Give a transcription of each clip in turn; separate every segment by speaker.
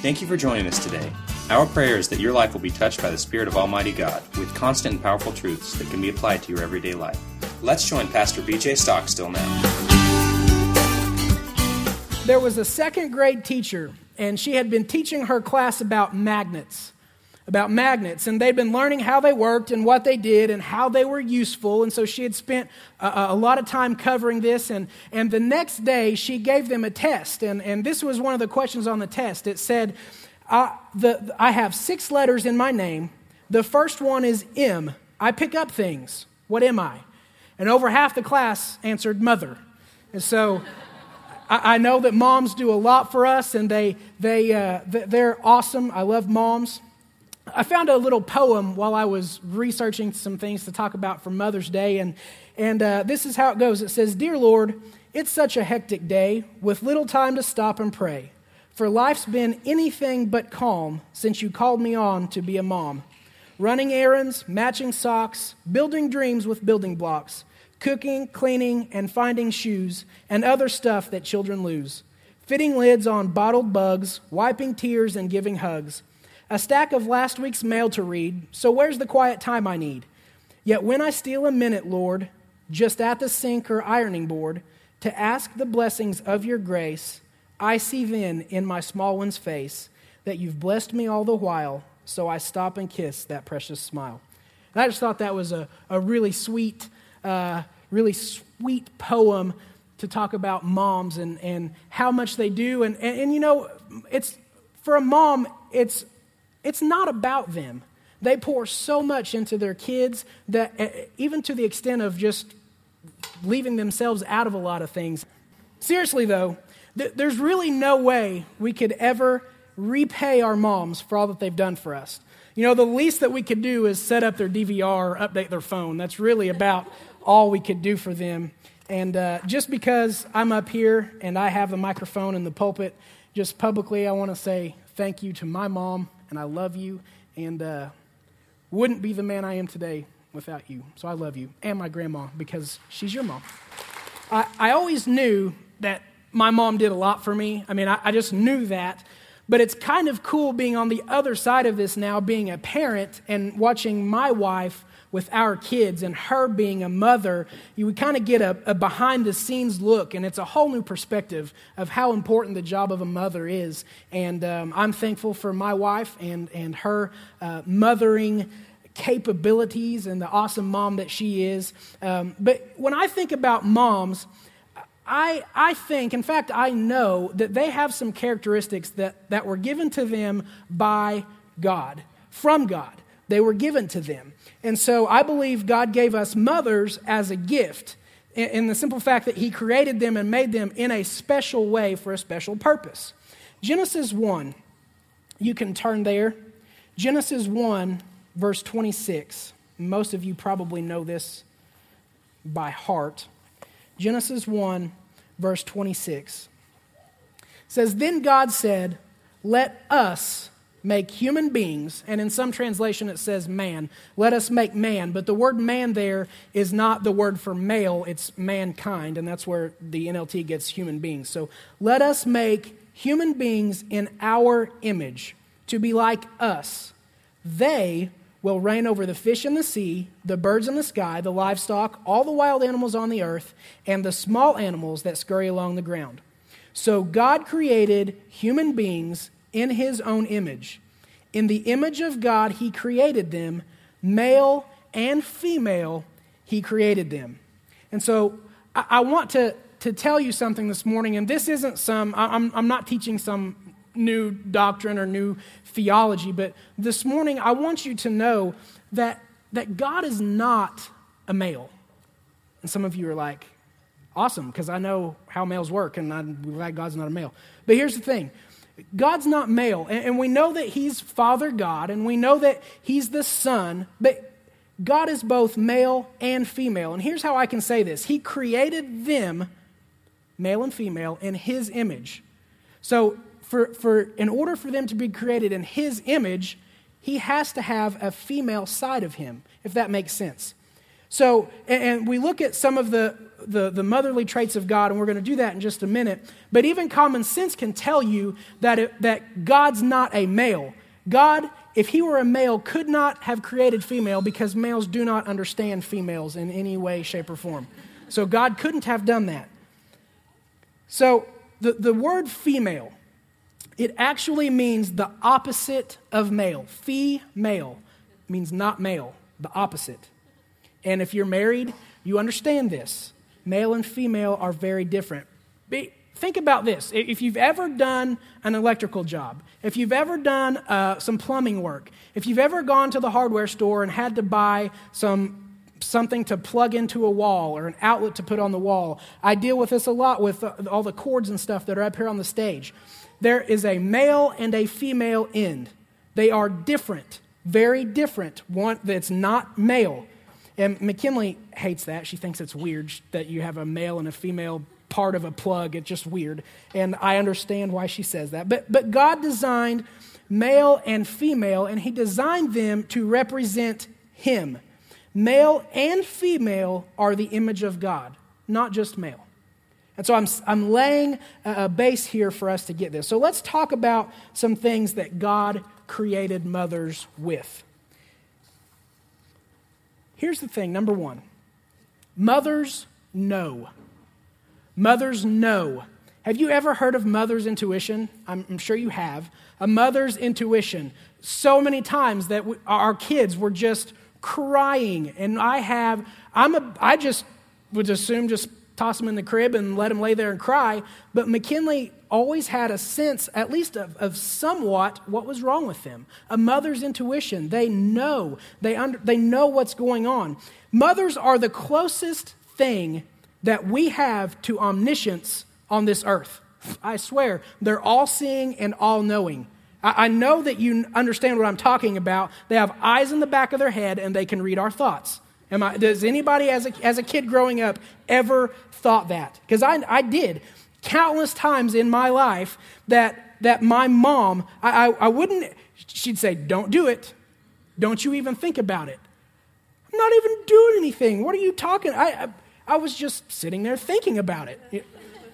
Speaker 1: Thank you for joining us today. Our prayer is that your life will be touched by the Spirit of Almighty God with constant and powerful truths that can be applied to your everyday life. Let's join Pastor B.J. Stockstill now.
Speaker 2: There was a second grade teacher, and she had been teaching her class about magnets. And they'd been learning how they worked and what they did and how they were useful. And so she had spent a lot of time covering this. And the next day, she gave them a test. And this was one of the questions on the test. It said, I have 6 letters in my name. The first one is M. I pick up things. What am I? And over half the class answered mother. And so I know that moms do a lot for us, and they're awesome. I love moms. I found a little poem while I was researching some things to talk about for Mother's Day, and this is how it goes. It says, "Dear Lord, it's such a hectic day with little time to stop and pray, for life's been anything but calm since you called me on to be a mom. Running errands, matching socks, building dreams with building blocks, cooking, cleaning, and finding shoes, and other stuff that children lose, fitting lids on bottled bugs, wiping tears and giving hugs. A stack of last week's mail to read, so where's the quiet time I need? Yet when I steal a minute, Lord, just at the sink or ironing board, to ask the blessings of your grace, I see then in my small one's face that you've blessed me all the while, so I stop and kiss that precious smile." And I just thought that was a really sweet poem to talk about moms and how much they do. And you know, it's for a mom, it's not about them. They pour so much into their kids that even to the extent of just leaving themselves out of a lot of things. Seriously though, there's really no way we could ever repay our moms for all that they've done for us. You know, the least that we could do is set up their DVR or update their phone. That's really about all we could do for them. And just because I'm up here and I have the microphone and the pulpit, just publicly I want to say thank you to my mom, and I love you, and wouldn't be the man I am today without you. So I love you, and my grandma, because she's your mom. I always knew that my mom did a lot for me. I mean, I just knew that. But it's kind of cool being on the other side of this now, being a parent and watching my wife with our kids and her being a mother. You would kind of get a behind-the-scenes look, and it's a whole new perspective of how important the job of a mother is. And I'm thankful for my wife and her mothering capabilities and the awesome mom that she is. But when I think about moms, I think, in fact, I know that they have some characteristics that were given to them by God, from God. They were given to them. And so I believe God gave us mothers as a gift in the simple fact that he created them and made them in a special way for a special purpose. Genesis 1, you can turn there. Genesis 1, verse 26. Most of you probably know this by heart. Genesis 1, verse 26 says, "Then God said, let us make human beings," and in some translation it says man. Let us make man, but the word man there is not the word for male, it's mankind, and that's where the NLT gets human beings. So let us make human beings in our image, to be like us. They will reign over the fish in the sea, the birds in the sky, the livestock, all the wild animals on the earth, and the small animals that scurry along the ground. So God created human beings in his own image. In the image of God, he created them, male and female, he created them. And so I want to tell you something this morning, and this isn't I'm not teaching some new doctrine or new theology, but this morning I want you to know that God is not a male. And some of you are like, awesome, because I know how males work, and I'm glad God's not a male. But here's the thing. God's not male, and we know that he's Father God, and we know that he's the Son, but God is both male and female. And here's how I can say this. He created them, male and female, in his image. So in order for them to be created in his image, he has to have a female side of him, if that makes sense. So, and we look at some of the motherly traits of God, and we're going to do that in just a minute. But even common sense can tell you that God's not a male. God, if he were a male, could not have created female because males do not understand females in any way, shape, or form. So God couldn't have done that. So the word female, it actually means the opposite of male. Female means not male, the opposite. And if you're married, you understand this. Male and female are very different. Think about this. If you've ever done an electrical job, if you've ever done some plumbing work, if you've ever gone to the hardware store and had to buy something to plug into a wall or an outlet to put on the wall, I deal with this a lot with all the cords and stuff that are up here on the stage. There is a male and a female end. They are different, very different. One that's not male. And McKinley hates that. She thinks it's weird that you have a male and a female part of a plug. It's just weird. And I understand why she says that. But God designed male and female, and he designed them to represent him. Male and female are the image of God, not just male. And so I'm laying a base here for us to get this. So let's talk about some things that God created mothers with. Here's the thing, number one. Mothers know. Mothers know. Have you ever heard of mother's intuition? I'm sure you have. A mother's intuition. So many times that our kids were just crying, and I just would assume just toss them in the crib and let them lay there and cry. But McKinley always had a sense, at least of somewhat, what was wrong with them. A mother's intuition. They know. They know what's going on. Mothers are the closest thing that we have to omniscience on this earth. I swear, they're all-seeing and all-knowing. I know that you understand what I'm talking about. They have eyes in the back of their head, and they can read our thoughts. Does anybody as a kid growing up ever thought that? Because I did countless times in my life that my mom, I wouldn't, she'd say, don't do it. Don't you even think about it. I'm not even doing anything. What are you talking? I was just sitting there thinking about it.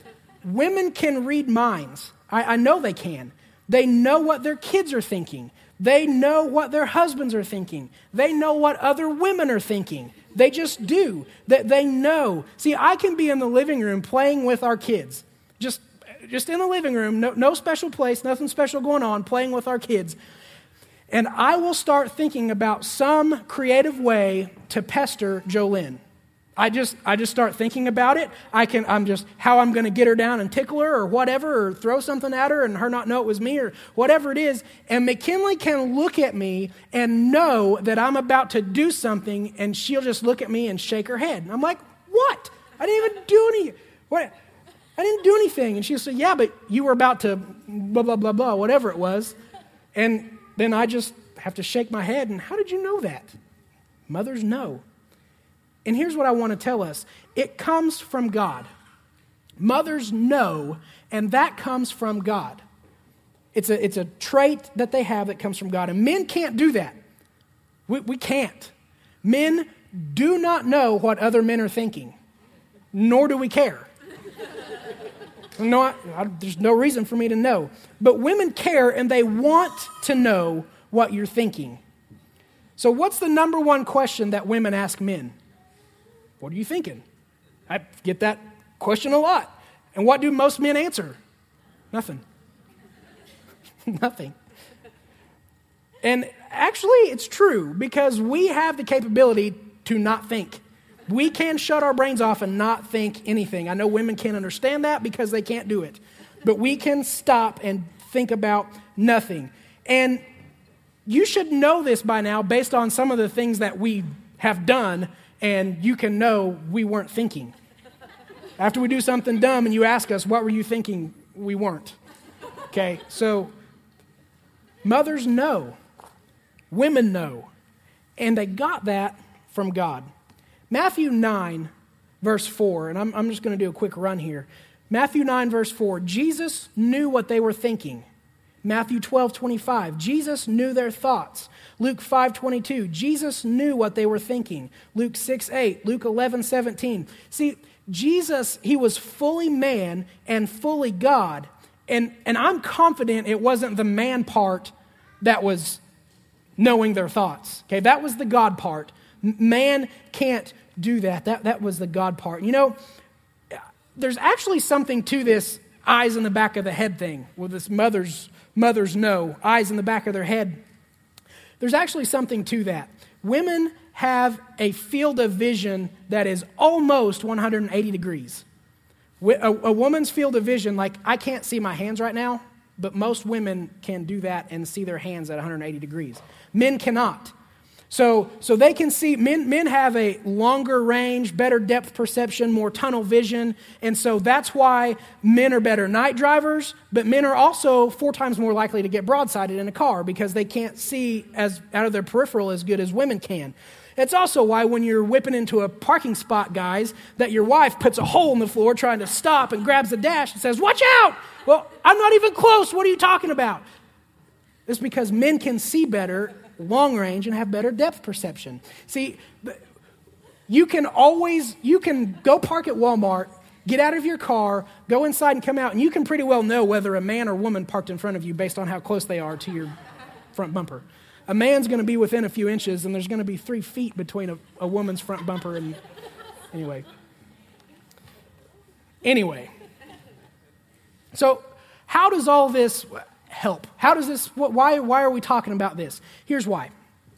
Speaker 2: Women can read minds. I know they can. They know what their kids are thinking. They know what their husbands are thinking. They know what other women are thinking. They just do. They know. See, I can be in the living room playing with our kids. Just in the living room, no special place, nothing special going on, playing with our kids. And I will start thinking about some creative way to pester Jolynn. I just start thinking about it. I'm just how I'm going to get her down and tickle her or whatever, or throw something at her and her not know it was me or whatever it is. And McKinley can look at me and know that I'm about to do something, and she'll just look at me and shake her head. And I'm like, what? I didn't even do I didn't do anything. And she'll say, yeah, but you were about to blah, blah, blah, blah, whatever it was. And then I just have to shake my head. And how did you know that? Mothers know. And here's what I want to tell us. It comes from God. Mothers know, and that comes from God. It's a trait that they have that comes from God. And men can't do that. We can't. Men do not know what other men are thinking, nor do we care. No, there's no reason for me to know. But women care, and they want to know what you're thinking. So what's the number one question that women ask men? What are you thinking? I get that question a lot. And what do most men answer? Nothing. Nothing. And actually, it's true, because we have the capability to not think. We can shut our brains off and not think anything. I know women can't understand that because they can't do it. But we can stop and think about nothing. And you should know this by now based on some of the things that we have done, and you can know we weren't thinking. After we do something dumb and you ask us, what were you thinking? We weren't. Okay, so mothers know. Women know. And they got that from God. Matthew 9, verse 4, and I'm just going to do a quick run here. Matthew 9, verse 4, Jesus knew what they were thinking. Matthew 12:25, Jesus knew their thoughts. Luke 5:22, Jesus knew what they were thinking. Luke 6:8, Luke 11:17. See, Jesus, he was fully man and fully God. And I'm confident it wasn't the man part that was knowing their thoughts. Okay, that was the God part. Man can't do that. That was the God part. You know, there's actually something to this eyes in the back of the head thing, with this mothers know, eyes in the back of their head. There's actually something to that. Women have a field of vision that is almost 180 degrees. A woman's field of vision, like I can't see my hands right now, but most women can do that and see their hands at 180 degrees. Men cannot. So they can see, men have a longer range, better depth perception, more tunnel vision, and so that's why men are better night drivers, but men are also 4 times more likely to get broadsided in a car because they can't see as out of their peripheral as good as women can. It's also why when you're whipping into a parking spot, guys, that your wife puts a hole in the floor trying to stop and grabs the dash and says, "Watch out!" Well, I'm not even close. What are you talking about? It's because men can see better long range and have better depth perception. See, you can go park at Walmart, get out of your car, go inside and come out, and you can pretty well know whether a man or woman parked in front of you based on how close they are to your front bumper. A man's going to be within a few inches, and there's going to be 3 feet between a woman's front bumper and... Anyway. So, how does all this help? How does this, why are we talking about this? Here's why.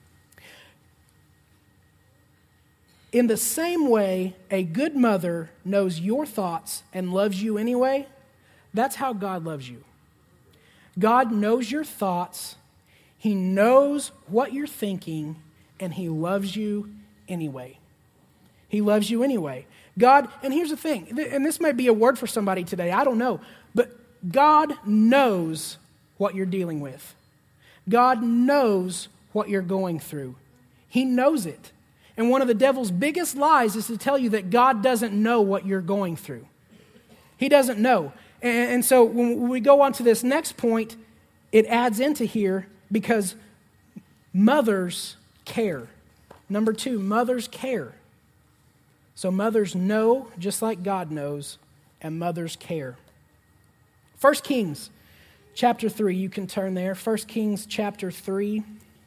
Speaker 2: In the same way a good mother knows your thoughts and loves you anyway, that's how God loves you. God knows your thoughts, He knows what you're thinking, and He loves you anyway. He loves you anyway. God, and here's the thing, and this might be a word for somebody today, I don't know, but God knows what you're dealing with. God knows what you're going through. He knows it. And one of the devil's biggest lies is to tell you that God doesn't know what you're going through. He doesn't know. And so when we go on to this next point, it adds into here because mothers care. Number 2, mothers care. So mothers know just like God knows, and mothers care. 1 Kings chapter 3, you can turn there. 1 Kings chapter 3,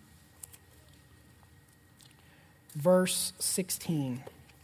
Speaker 2: verse 16.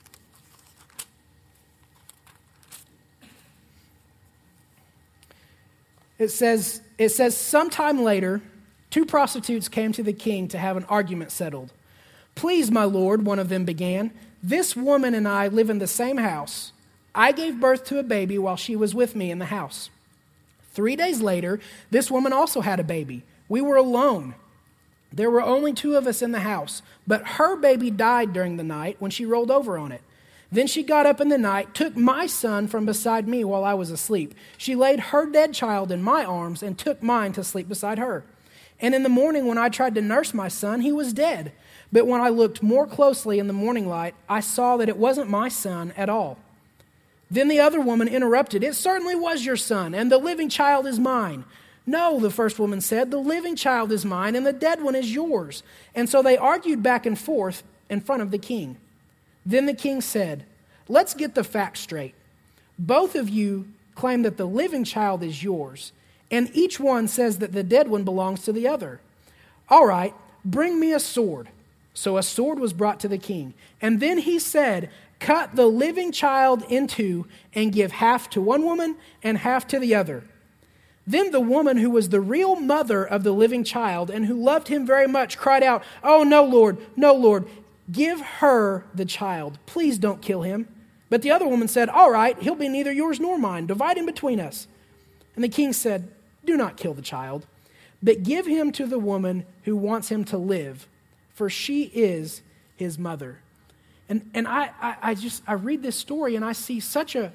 Speaker 2: It says, sometime later, 2 prostitutes came to the king to have an argument settled. "Please, my lord," one of them began, "this woman and I live in the same house. I gave birth to a baby while she was with me in the house. 3 days later, this woman also had a baby. We were alone. There were only 2 of us in the house, but her baby died during the night when she rolled over on it. Then she got up in the night, took my son from beside me while I was asleep. She laid her dead child in my arms and took mine to sleep beside her. And in the morning when I tried to nurse my son, he was dead. But when I looked more closely in the morning light, I saw that it wasn't my son at all." Then the other woman interrupted, "It certainly was your son, and the living child is mine." "No," the first woman said, "the living child is mine, and the dead one is yours." And so they argued back and forth in front of the king. Then the king said, "Let's get the facts straight. Both of you claim that the living child is yours, and each one says that the dead one belongs to the other. All right, bring me a sword." So a sword was brought to the king. And then he said, "Cut the living child in 2 and give half to one woman and half to the other." Then the woman who was the real mother of the living child and who loved him very much cried out, "Oh, no, Lord, give her the child. Please don't kill him." But the other woman said, "All right, he'll be neither yours nor mine. Divide him between us." And the king said, "Do not kill the child, but give him to the woman who wants him to live, for she is his mother." And I read this story and I see such a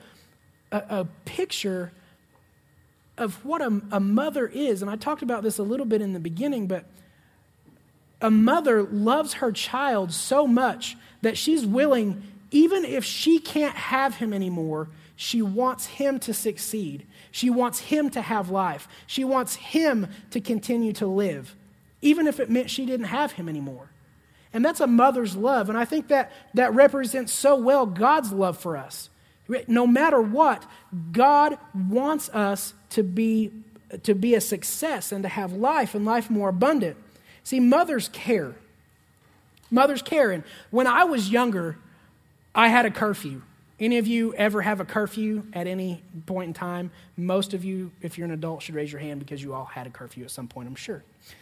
Speaker 2: picture of what a mother is. And I talked about this a little bit in the beginning, but a mother loves her child so much that she's willing, even if she can't have him anymore, She wants him to succeed. She wants him to have life. She wants him to continue to live, even if it meant she didn't have him anymore. And that's a mother's love. And I think that represents so well God's love for us. No matter what, God wants us to be a success and to have life and life more abundant. See, mothers care. Mothers care. And when I was younger, I had a curfew. Any of you ever have a curfew at any point in time? Most of you, if you're an adult, should raise your hand because you all had a curfew at some point, I'm sure.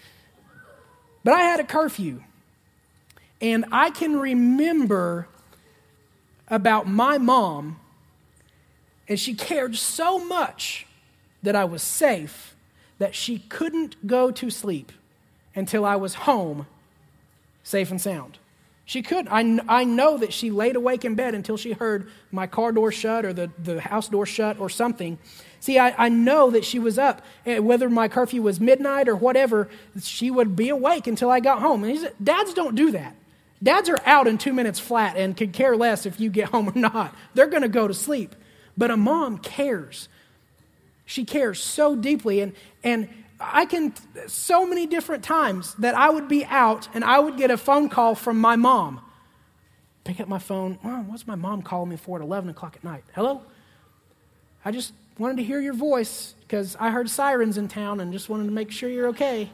Speaker 2: But I had a curfew. And I can remember about my mom, and she cared so much that I was safe that she couldn't go to sleep until I was home, safe and sound. She couldn't. I know that she laid awake in bed until she heard my car door shut or the house door shut or something. See, I know that she was up. Whether my curfew was midnight or whatever, she would be awake until I got home. And dads don't do that. Dads are out in 2 minutes flat and could care less if you get home or not. They're going to go to sleep. But a mom cares. She cares so deeply. And I can, so many different times that I would be out and I would get a phone call from my mom. Pick up my phone. Mom, what's my mom calling me for at 11 o'clock at night? Hello? I just wanted to hear your voice because I heard sirens in town and just wanted to make sure you're okay.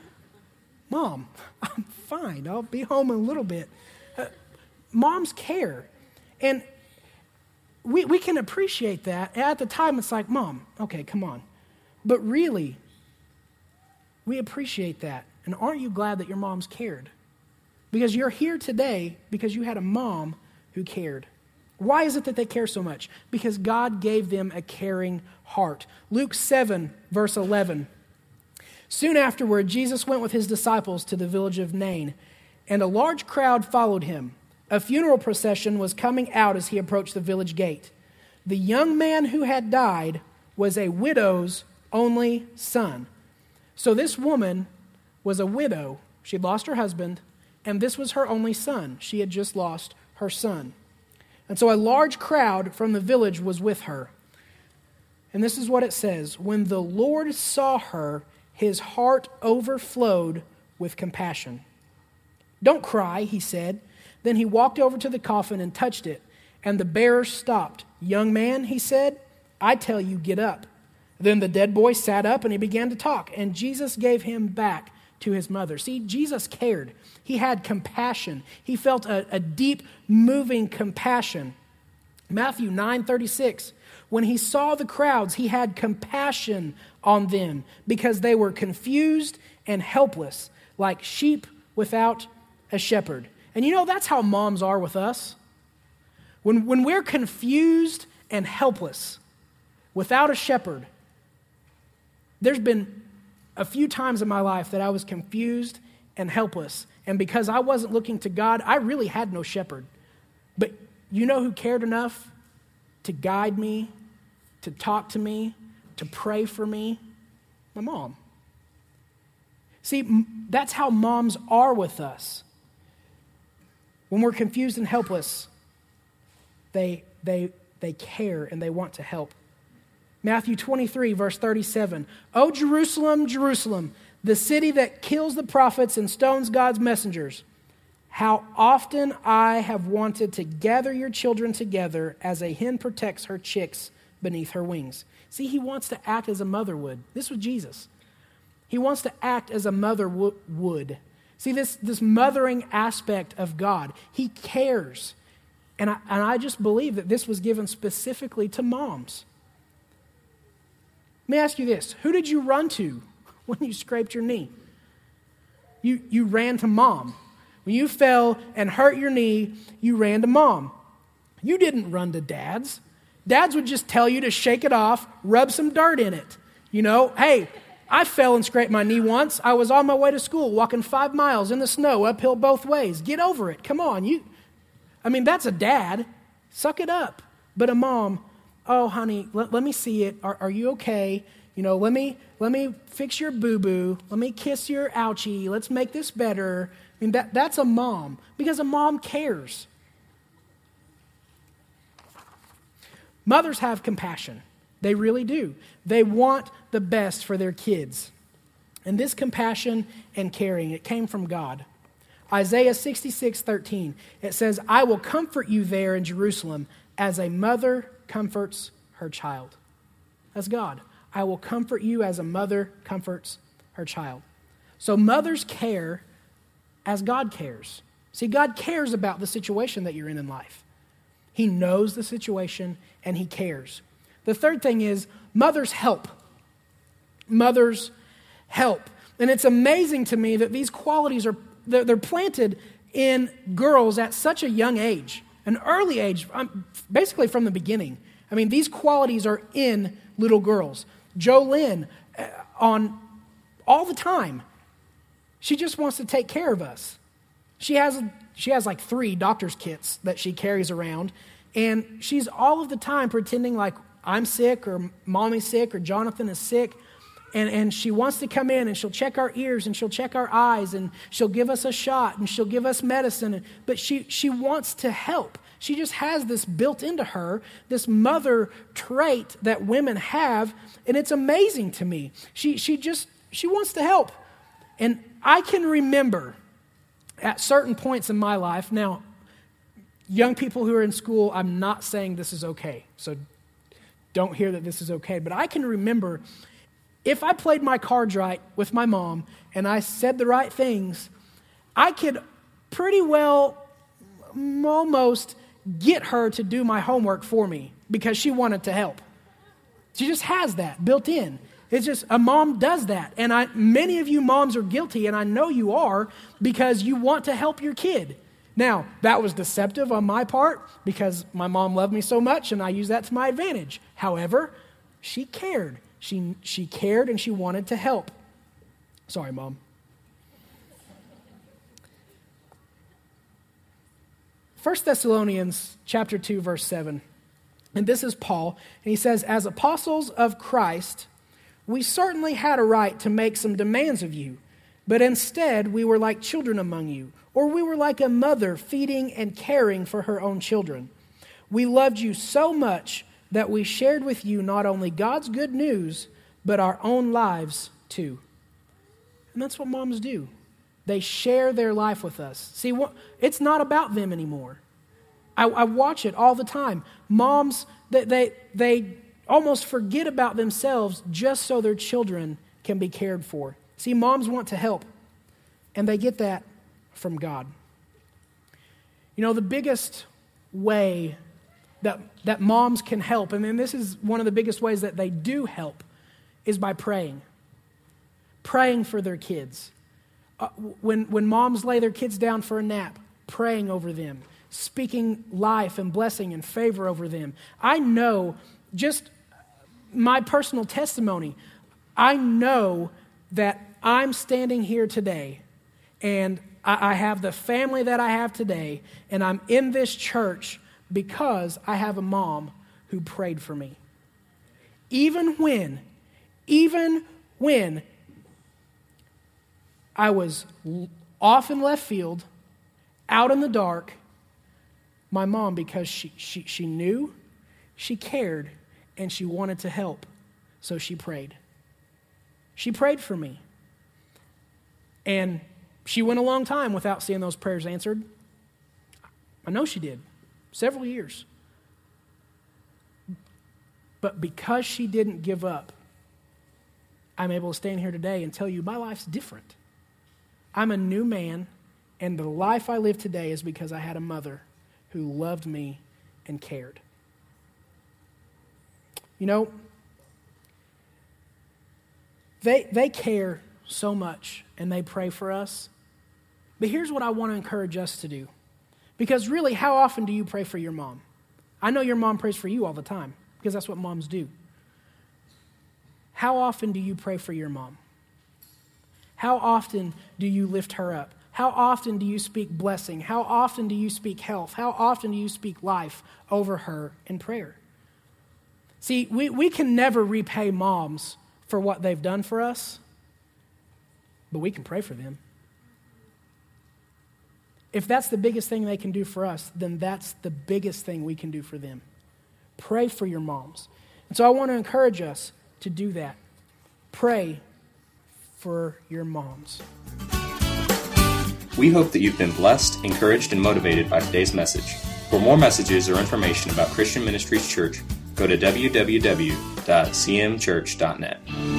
Speaker 2: Mom, I'm fine. I'll be home in a little bit. Moms care. And we can appreciate that. At the time, it's like, Mom, okay, come on. But really, we appreciate that. And aren't you glad that your moms cared? Because you're here today because you had a mom who cared. Why is it that they care so much? Because God gave them a caring heart. Luke 7, verse 11. Soon afterward, Jesus went with his disciples to the village of Nain, and a large crowd followed him. A funeral procession was coming out as he approached the village gate. The young man who had died was a widow's only son. So this woman was a widow. She had lost her husband, and this was her only son. She had just lost her son. And so a large crowd from the village was with her. And this is what it says. When the Lord saw her, his heart overflowed with compassion. Don't cry, he said. Then he walked over to the coffin and touched it, and the bearer stopped. Young man, he said, I tell you, get up. Then the dead boy sat up and he began to talk, and Jesus gave him back to his mother. See, Jesus cared. He had compassion. He felt a deep, moving compassion. Matthew 9:36. When he saw the crowds, he had compassion on them because they were confused and helpless, like sheep without a shepherd. And you know, that's how moms are with us. When we're confused and helpless, without a shepherd, there's been a few times in my life that I was confused and helpless. And because I wasn't looking to God, I really had no shepherd. But you know who cared enough to guide me, to talk to me, to pray for me? My mom. See, that's how moms are with us. When we're confused and helpless, they care and they want to help. Matthew 23, verse 37. O Jerusalem, Jerusalem, the city that kills the prophets and stones God's messengers. How often I have wanted to gather your children together as a hen protects her chicks beneath her wings. See, he wants to act as a mother would. This was Jesus. He wants to act as a mother would. See, this mothering aspect of God, he cares. And I just believe that this was given specifically to moms. Let me ask you this. Who did you run to when you scraped your knee? You ran to mom. When you fell and hurt your knee, you ran to mom. You didn't run to dads. Dads would just tell you to shake it off, rub some dirt in it. You know, hey, I fell and scraped my knee once. I was on my way to school, walking 5 miles in the snow, uphill both ways. Get over it. Come on. That's a dad. Suck it up. But a mom, oh, honey, let me see it. Are you okay? You know, let me fix your boo-boo. Let me kiss your ouchie. Let's make this better. I mean, that's a mom, because a mom cares. Mothers have compassion. They really do. They want the best for their kids. And this compassion and caring, it came from God. Isaiah 66:13, it says, I will comfort you there in Jerusalem as a mother comforts her child. That's God. I will comfort you as a mother comforts her child. So mothers care as God cares. See, God cares about the situation that you're in life. He knows the situation and he cares. The third thing is mothers help. Mothers help. And it's amazing to me that these qualities they're planted in girls at such a young age, an early age, basically from the beginning. I mean, these qualities are in little girls. Jolynn, on all the time, she just wants to take care of us. She has like 3 doctor's kits that she carries around, and she's all of the time pretending like I'm sick or Mommy's sick or Jonathan is sick. And she wants to come in and she'll check our ears and she'll check our eyes and she'll give us a shot and she'll give us medicine. But she wants to help. She just has this built into her, this mother trait that women have. And it's amazing to me. She wants to help. And I can remember at certain points in my life, now, young people who are in school, I'm not saying this is okay. So don't hear that this is okay. But I can remember if I played my cards right with my mom and I said the right things, I could pretty well almost get her to do my homework for me because she wanted to help. She just has that built in. It's just a mom does that. And many of you moms are guilty, and I know you are, because you want to help your kid. Now, that was deceptive on my part because my mom loved me so much and I used that to my advantage. However, she cared. She cared and she wanted to help. Sorry, Mom. 1 Thessalonians chapter 2, verse 7. And this is Paul. And he says, as apostles of Christ, we certainly had a right to make some demands of you, but instead we were like children among you, or we were like a mother feeding and caring for her own children. We loved you so much that we shared with you not only God's good news, but our own lives too. And that's what moms do. They share their life with us. See, it's not about them anymore. I watch it all the time. Moms, they almost forget about themselves just so their children can be cared for. See, moms want to help, and they get that from God. You know, the biggest way that moms can help, and then this is one of the biggest ways that they do help, is by praying. Praying for their kids. When moms lay their kids down for a nap, praying over them, speaking life and blessing and favor over them. I know, just my personal testimony, I know that I'm standing here today and I have the family that I have today, and I'm in this church because I have a mom who prayed for me. Even when I was off in left field, out in the dark, my mom, because she knew, she cared, and she wanted to help, so she prayed. She prayed for me. And she went a long time without seeing those prayers answered. I know she did. Several years. But because she didn't give up, I'm able to stand here today and tell you my life's different. I'm a new man, and the life I live today is because I had a mother who loved me and cared. You know, they care so much, and they pray for us. But here's what I want to encourage us to do. Because really, how often do you pray for your mom? I know your mom prays for you all the time, because that's what moms do. How often do you pray for your mom? How often do you lift her up? How often do you speak blessing? How often do you speak health? How often do you speak life over her in prayer? See, we can never repay moms for what they've done for us, but we can pray for them. If that's the biggest thing they can do for us, then that's the biggest thing we can do for them. Pray for your moms. And so I want to encourage us to do that. Pray for your moms.
Speaker 1: We hope that you've been blessed, encouraged, and motivated by today's message. For more messages or information about Christian Ministries Church, go to www.cmchurch.net.